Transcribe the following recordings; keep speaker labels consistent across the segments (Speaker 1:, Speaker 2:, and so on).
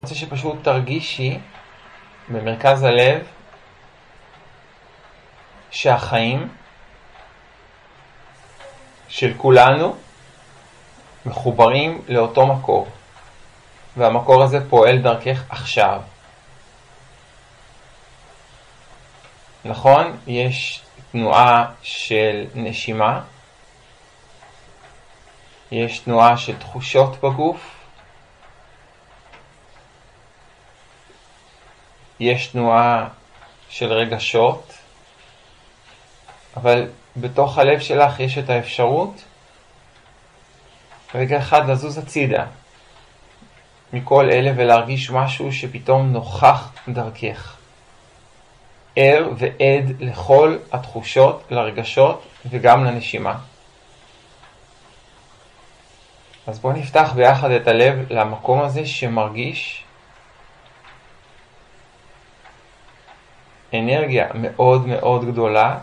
Speaker 1: רוצה שפשוט תרגישי במרכז הלב שהחיים של כולנו מחוברים לאותו מקור, והמקור הזה פועל דרכך עכשיו. נכון? יש תנועה של נשימה, יש תנועה של תחושות בגוף, יש תנועה של רגשות, אבל בתוך הלב שלך יש את האפשרות רגע אחד לזוז הצידה מכל אלה ולהרגיש משהו שפתאום נוכח דרכך, ער ועד לכל התחושות, לרגשות וגם לנשימה. אז בואו נפתח ביחד את הלב למקום הזה שמרגיש אנרגיה מאוד מאוד גדולה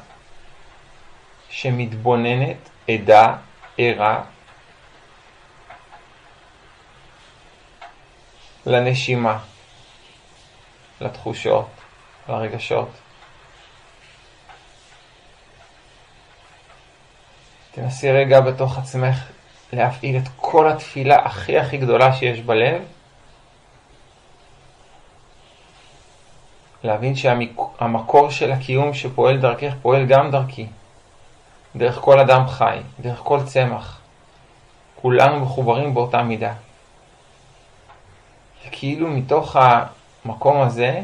Speaker 1: שמתבוננת, עדה, ערה לנשימה, לתחושות, לרגשות. תנסי רגע בתוך עצמך להפעיל את כל התפילה הכי גדולה שיש בלב, להבין שהמקור של הקיום שפועל דרכך פועל גם דרכי, דרך כל אדם חי, דרך כל צמח. כולנו מחוברים באותה מידה. וכאילו מתוך המקום הזה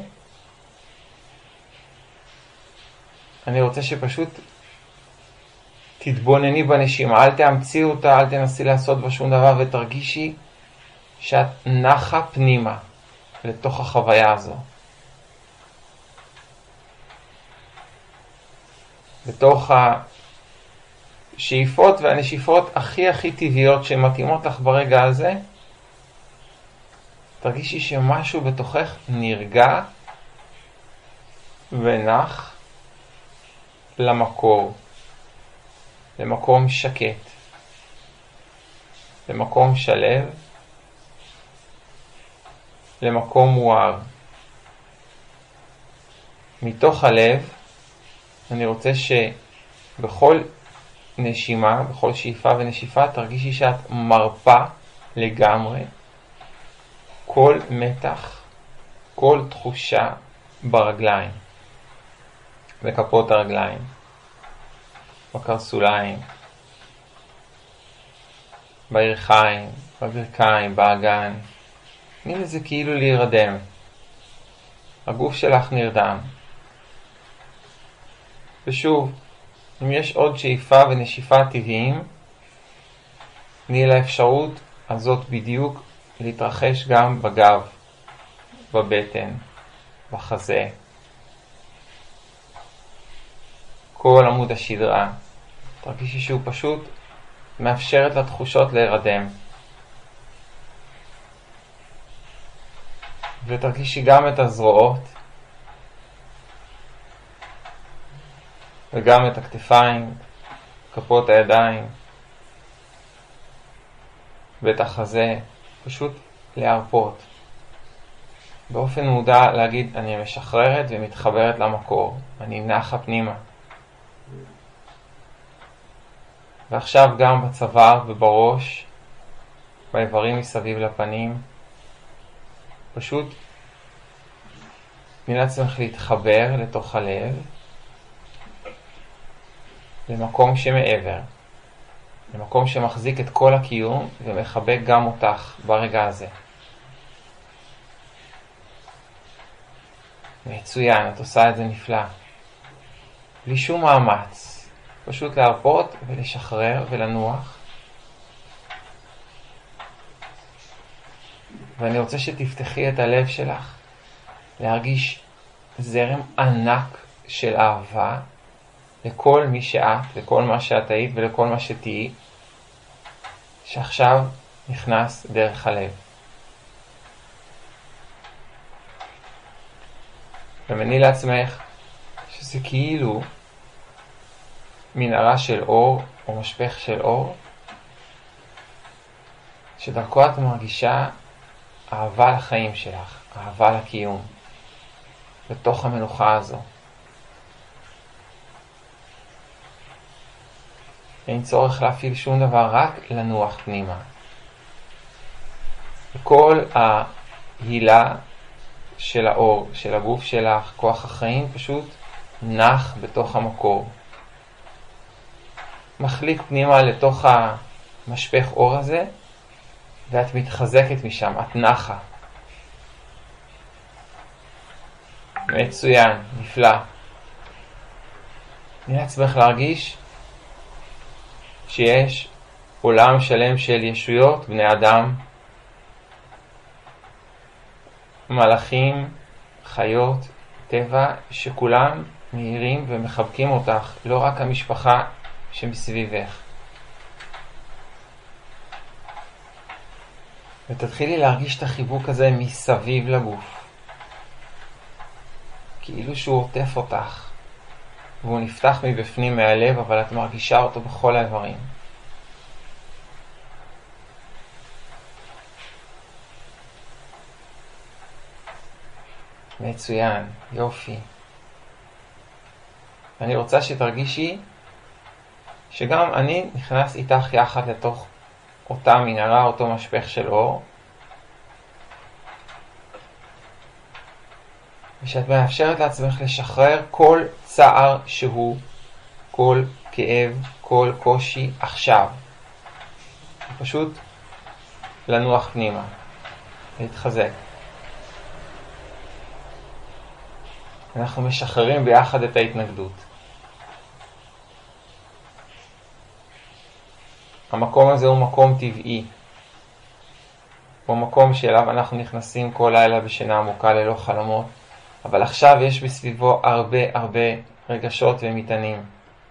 Speaker 1: אני רוצה שפשוט תתבונני בנשימה, אל תאמצי אותה, אל תנסי לעשות בה שום דבר, ותרגישי שאת נחה פנימה לתוך החוויה הזו. בתוך השאיפות והנשיפות הכי טבעיות שמתאימות לך ברגע הזה, תרגישי שמשהו בתוכך נרגע ונח למקור, למקום שקט, למקום שלב, למקום מואר. מתוך הלב אני רוצה שבכל נשימה, בכל שאיפה ונשיפה, תרגישי שאת מרפה לגמרי כל מתח, כל תחושה ברגליים, בכפות הרגליים, בקרסוליים, בירכיים, בברכיים, באגן. תני לזה כאילו להירדם. הגוף שלך נרדם. ושוב, אם יש עוד שאיפה ונשיפה טבעיים, תני לאפשרות הזאת בדיוק להתרחש גם בגב, בבטן, בחזה. כל עמוד השדרה, תרגישי שהוא פשוט מאפשרת לתחושות להירדם. ותרגישי גם את הזרועות, וגם את הכתפיים, כפות הידיים, ואת החזה, פשוט להרפות. באופן מודע להגיד אני משחררת ומתחברת למקור, אני נחה פנימה. ועכשיו גם בצוואר ובראש, באיברים מסביב לפנים, פשוט תני לעצמך להתחבר לתוך הלב, למקום שמעבר, למקום שמחזיק את כל הקיום ומחבק גם אותך ברגע הזה. מצוין, את עושה את זה נפלא. בלי שום מאמץ, פשוט להרפות ולשחרר ולנוח. ואני רוצה שתפתחי את הלב שלך, להרגיש זרם ענק של אהבה, לכל מי שאת, לכל מה שאת היית ולכל מה שתהיי, שעכשיו נכנס דרך הלב. ומני לעצמך שזה כאילו מנהרה של אור או משפך של אור, שדרכו את מרגישה אהבה לחיים שלך, אהבה לקיום, בתוך המנוחה הזו. אין צורך להפעיל שום דבר, רק לנוח פנימה. וכל ההילה של האור, של הגוף שלך, כוח החיים, פשוט נח בתוך המקור. מחליק פנימה לתוך המשפך אור הזה, ואת מתחזקת משם, את נחה. מצוין, נפלא. תני לעצמך להרגיש שיש עולם שלם של ישויות, בני אדם, מלאכים, חיות, טבע, שכולם מהירים ומחבקים אותך, לא רק המשפחה שמסביבך. ותתחילי להרגיש את החיבוק הזה מסביב לגוף. כאילו שהוא עוטף אותך, והוא נפתח מבפנים מהלב, אבל את מרגישה אותו בכל האיברים. מצוין, יופי. אני רוצה שתרגישי שגם אני נכנס איתך יחד לתוך אותה מנהרה, אותו משפך של אור, ושאת מאפשרת לעצמך לשחרר כל צער שהוא, כל כאב, כל קושי עכשיו. פשוט לנוח פנימה, להתחזק. אנחנו משחררים ביחד את ההתנגדות. המקום הזה הוא מקום טבעי. הוא מקום שאליו אנחנו נכנסים כל לילה בשינה עמוקה ללא חלומות. אבל עכשיו יש בסביבו הרבה רגשות ומטענים.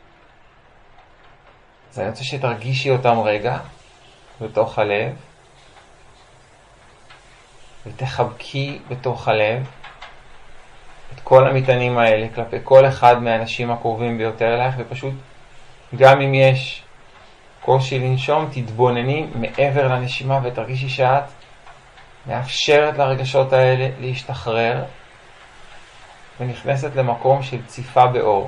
Speaker 1: אז אני רוצה שתרגישי אותם רגע בתוך הלב. ותחבקי בתוך הלב את כל המטענים האלה כלפי כל אחד מהאנשים הקרובים ביותר אלייך, ופשוט גם אם יש קושי לנשום, תתבונני מעבר לנשימה ותרגישי שאת מאפשרת לרגשות האלה להשתחרר ונכנסת למקום של ציפה באור.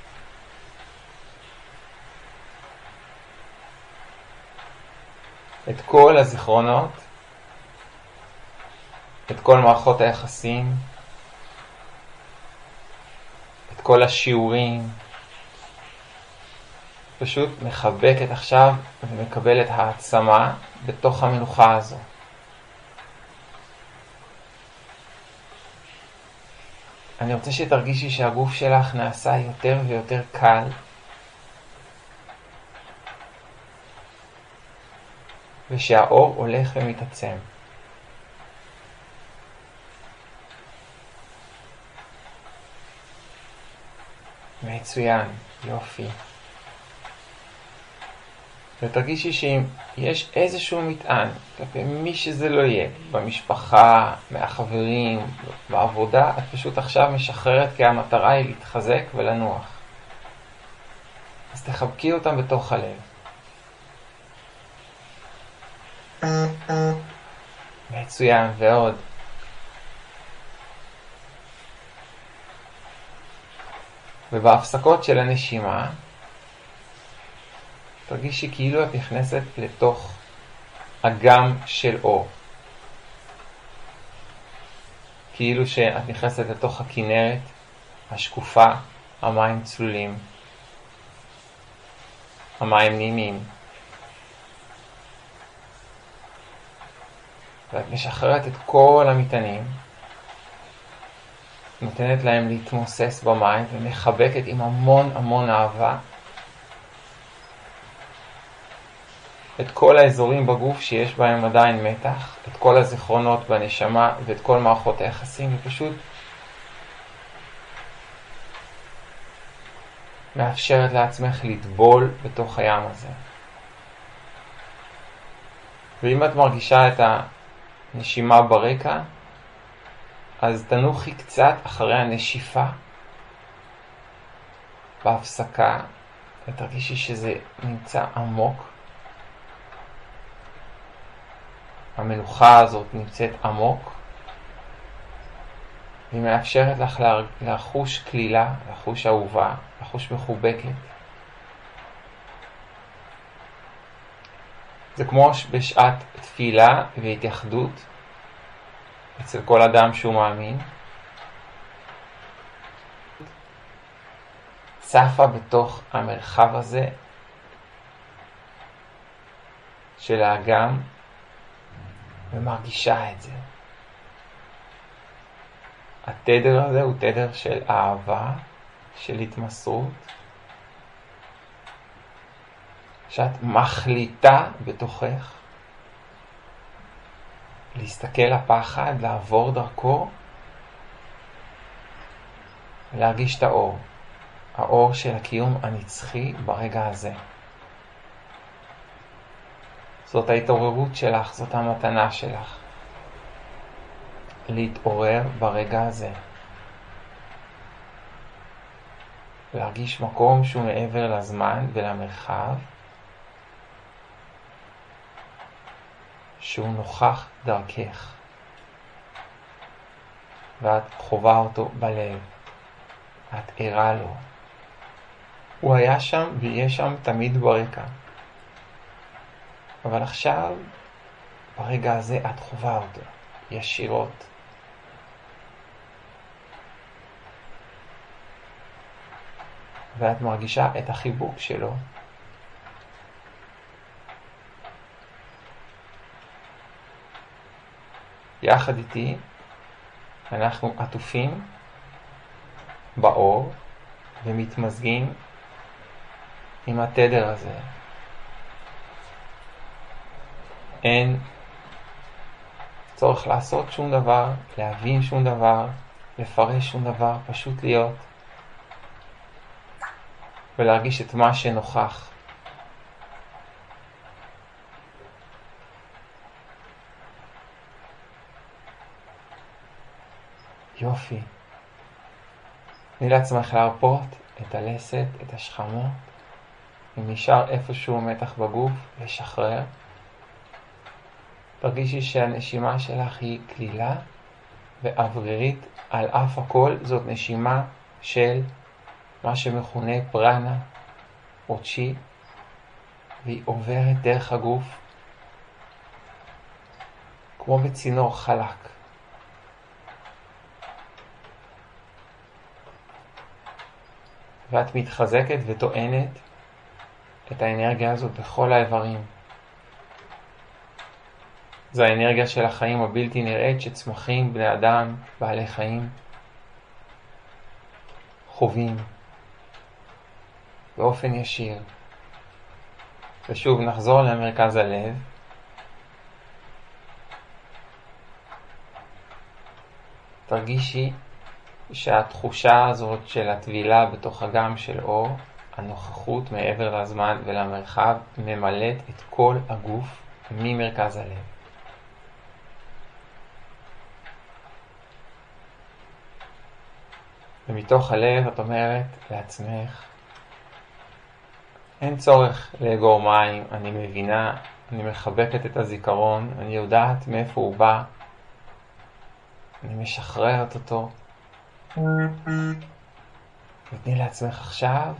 Speaker 1: את כל הזיכרונות, את כל מערכות היחסים, את כל השיעורים, פשוט מחבקת עכשיו ומקבלת העצמה בתוך המנוחה הזו. אני רוצה שתרגישי שהגוף שלך נעשה יותר ויותר קל, ושהאור הולך ומתעצם. מצוין, יופי. ותרגישי שאם יש איזשהו מטען כלפי מי שזה לא יהיה, במשפחה, מהחברים, בעבודה, את פשוט עכשיו משחררת, כי המטרה היא להתחזק ולנוח. אז תחבקי אותם בתוך הלב. מצוין, ועוד. ובהפסקות של הנשימה, תרגישי כאילו את נכנסת לתוך אגם של אור. כאילו שאת נכנסת לתוך הכנרת השקופה, המים צלולים, המים נעימים. ואת משחררת את כל המטענים, נותנת להם להתמוסס במים ומחבקת עם המון אהבה את כל האזורים בגוף שיש בהם עדיין מתח, את כל הזיכרונות בנשמה ואת כל מערכות היחסים, ופשוט מאפשרת לעצמך לטבול בתוך הים הזה. ואם את מרגישה את הנשימה ברקע, אז תנוחי קצת אחרי הנשיפה בהפסקה, ותרגישי שזה נמצא עמוק. המנוחה הזאת נמצאת עמוק, והיא מאפשרת לך לחוש כלילה, לחוש אהובה, לחוש מחובקת. זה כמו בשעת תפילה והתייחדות אצל כל אדם שהוא מאמין. צפה בתוך המרחב הזה של האגם ומרגישה את זה. התדר הזה הוא תדר של אהבה, של התמסרות, שאת מחליטה בתוכך להסתכל לפחד, לעבור דרכו, ולהרגיש את האור. האור של הקיום הנצחי ברגע הזה. זאת ההתעוררות שלך, זאת המתנה שלך. להתעורר ברגע הזה. להרגיש מקום שהוא מעבר לזמן ולמרחב, שהוא נוכח דרכך. ואת חובה אותו בלב. את ערה לו. הוא היה שם ויהיה שם תמיד ברקע. אבל עכשיו, ברגע הזה את חובה אותו, ישירות. ואת מרגישה את החיבוק שלו. יחד איתי, אנחנו עטופים באור ומתמזגים עם התדר הזה. אין צורך לעשות שום דבר, להבין שום דבר, לפרש שום דבר, פשוט להיות ולהרגיש את מה שנוכח. יופי. תני לעצמך להרפות את הלסת, את השכמות. אם נשאר איפשהו מתח בגוף, לשחרר. תרגישי שהנשימה שלך היא כלילה ואוורירית. על אף הכל זאת נשימה של מה שמכונה פרנה או צ'י, והיא עוברת דרך הגוף כמו בצינור חלק. ואת מתחזקת וטוענת את האנרגיה הזאת בכל האיברים. זו האנרגיה של החיים הבלתי נראית שצמחים, בני אדם, בעלי חיים, חווים באופן ישיר. ושוב נחזור למרכז הלב. תרגישי שהתחושה הזאת של הטבילה בתוך אגם של אור, הנוכחות מעבר לזמן ולמרחב, ממלאת את כל הגוף ממרכז הלב. ומתוך הלב את אומרת לעצמך, אין צורך לאגור מים, אני מבינה, אני מחבקת את הזיכרון, אני יודעת מאיפה הוא בא, אני משחררת אותו. ותני לעצמך עכשיו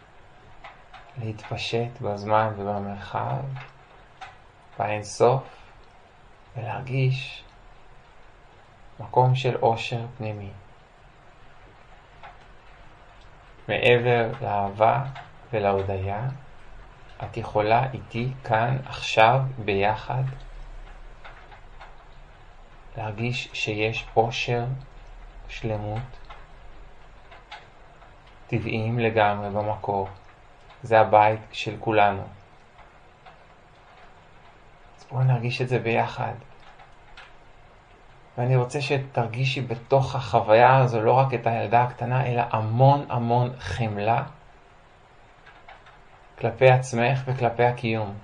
Speaker 1: להתפשט בזמן ובמרחב, באינסוף, ולהרגיש מקום של אושר פנימי. מעבר לאהבה ולהודיה, את יכולה איתי כאן עכשיו ביחד להרגיש שיש אושר, שלמות, טבעיים לגמרי במקור. זה הבית של כולנו. אז בואו נרגיש את זה ביחד. ואני רוצה שתרגישי בתוך החוויה הזו לא רק את הילדה הקטנה, אלא המון המון חמלה כלפי עצמך וכלפי הקיום.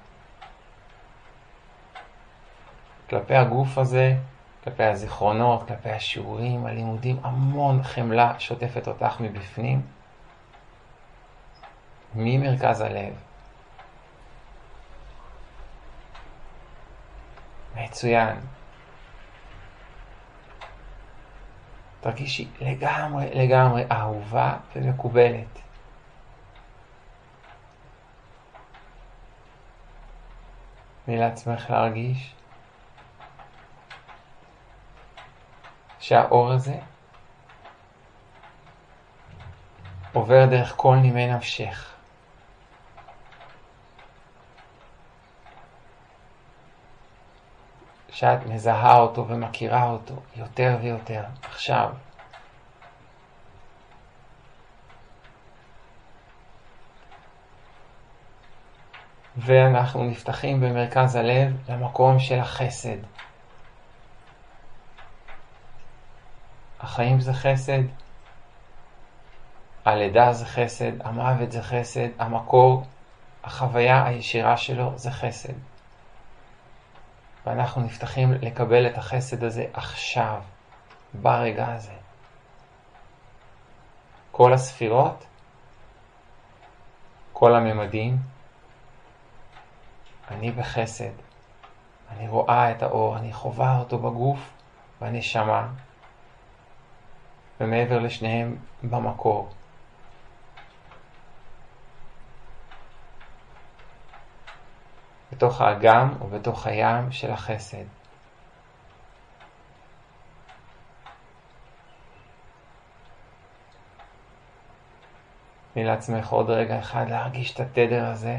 Speaker 1: כלפי הגוף הזה, כלפי הזיכרונות, כלפי השיעורים, הלימודים, המון חמלה שוטפת אותך מבפנים, ממרכז הלב. מצוין. תרגישי לגמרי אהובה ומקובלת. תני לעצמך להרגיש שהאור הזה עובר דרך כל נימי נפשך. שאת מזהה אותו ומכירה אותו יותר ויותר עכשיו. ואנחנו נפתחים במרכז הלב למקום של החסד. החיים זה חסד, הלידה זה חסד, המוות זה חסד, המקור, החוויה הישירה שלו זה חסד. ואנחנו נפתחים לקבל את החסד הזה עכשיו, ברגע הזה. כל הספירות, כל הממדים, אני בחסד. אני רואה את האור, אני חווה אותו בגוף, בנשמה, ומעבר לשניהם במקור. בתוך האגם או בתוך הים של החסד. תני לעצמך עוד רגע אחד להרגיש את התדר הזה.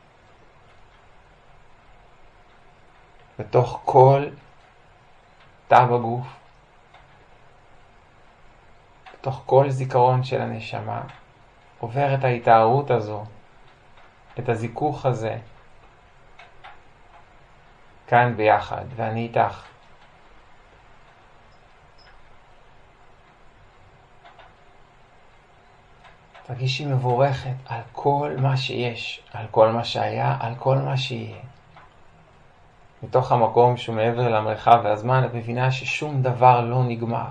Speaker 1: בתוך כל תא בגוף. בתוך כל זיכרון של הנשמה. עובר את ההתארות הזו. את הזיכוך הזה. כאן ביחד, ואני איתך. תרגישי מבורכת על כל מה שיש, על כל מה שהיה, על כל מה שיהיה. מתוך המקום שהוא מעבר למרחב והזמן, את מבינה ששום דבר לא נגמר.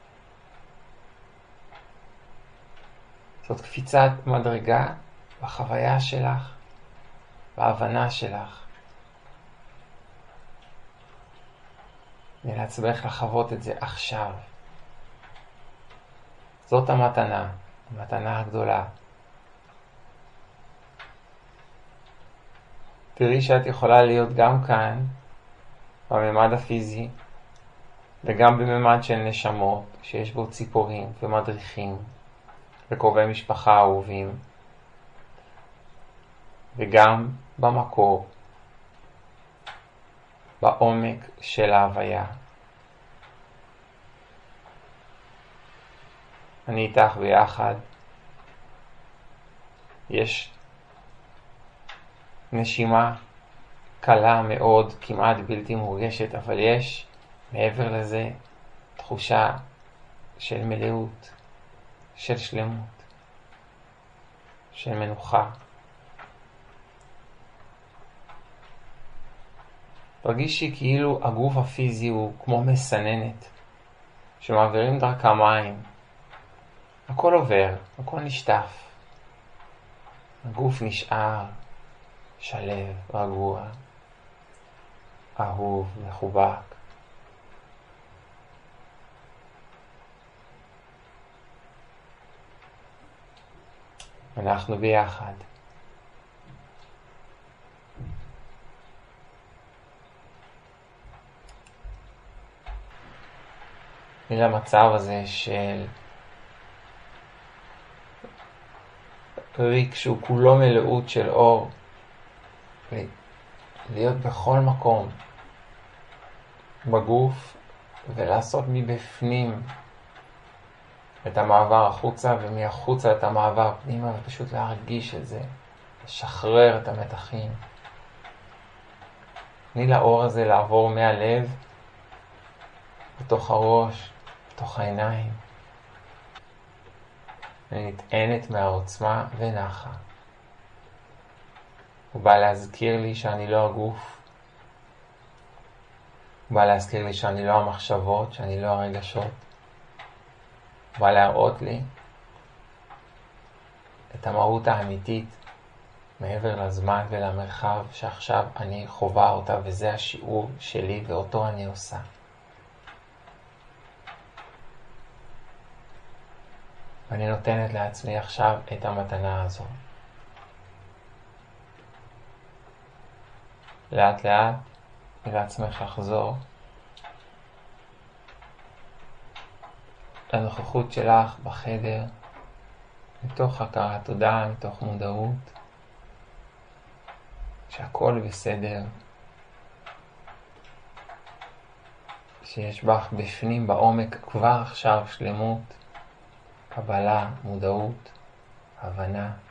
Speaker 1: זאת קפיצת מדרגה בחוויה שלך, בהבנה שלך. ולעצמך לחוות את זה עכשיו. זאת המתנה, המתנה הגדולה. תראי שאת יכולה להיות גם כאן, בממד הפיזי, וגם בממד של נשמות, שיש בו ציפורים ומדריכים, וקרובי משפחה אהובים, וגם במקור, בעומק של ההוויה. אני איתך ביחד. יש נשימה קלה מאוד, כמעט בלתי מורגשת, אבל יש מעבר לזה תחושה של מלאות, של שלמות, של מנוחה. תרגישי כאילו הגוף הפיזי הוא כמו מסננת שמעבירים דרכה מים. הכל עובר, הכל נשטף. הגוף נשאר שלב, רגוע, אהוב, מחובק. אנחנו ביחד. למצב הזה של ריק שהוא כולו מלאות של אור, להיות בכל מקום בגוף ולעשות מבפנים את המעבר החוצה ומהחוצה את המעבר פנימה, ופשוט להרגיש את זה, לשחרר את המתחים. תני לאור הזה לעבור מהלב בתוך הראש, בתוך העיניים. ונטענת מהעוצמה ונחה. הוא בא להזכיר לי שאני לא הגוף. הוא בא להזכיר לי שאני לא המחשבות, שאני לא הרגשות. הוא בא להראות לי את המהות האמיתית מעבר לזמן ולמרחב שעכשיו אני חובה אותה, וזה השיעור שלי ואותו אני עושה. ואני נותנת לעצמי עכשיו את המתנה הזו. לאט לאט לעצמך לחזור לנוכחות שלך בחדר, מתוך הכרת תודה, מתוך מודעות שהכל בסדר, שיש בך בפנים בעומק כבר עכשיו שלמות, קבלה, מודעות, הבנה.